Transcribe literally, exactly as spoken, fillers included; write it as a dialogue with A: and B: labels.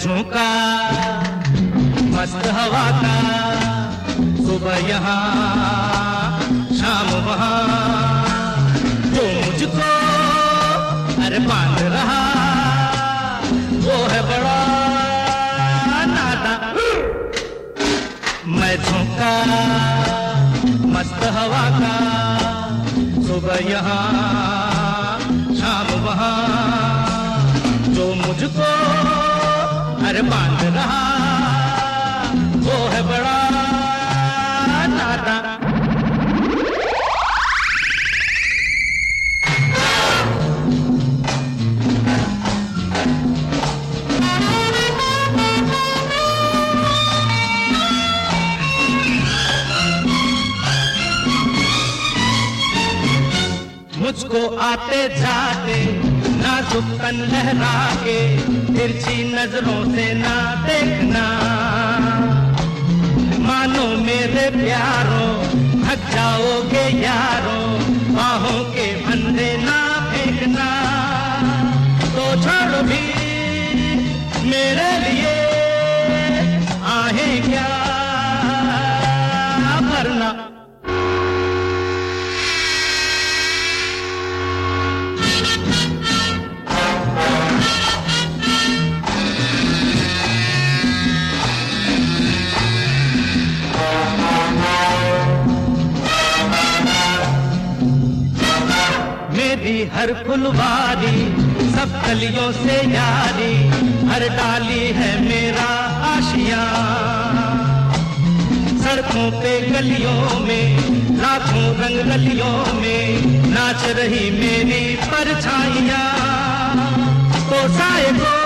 A: झोंका मस्त हवा का, सुबह यहाँ शाम वहाँ, जो मुझको अरे बांध रहा वो है बड़ा नादा। मैं झोंका मस्त हवा का, सुबह यहाँ शाम वहाँ, जो मुझको अरे बांध रहा वो है बड़ा नादा। मुझको आते जाते नाजुक तन लहरा के, तिरछी नजरों से ना देखना, मानो मेरे प्यारों थक जाओगे यारों, बाहों के फंदे ना फेंकना, तो छोड़ो भी मेरे लिए आहें क्या भरना। मेरी हर फुलवारी सब कलियों से यारी, हर डाली है मेरा आशियां, सड़कों पे गलियों में लाखों रंग गलियों में नाच रही मेरी परछाइयां, तो साए को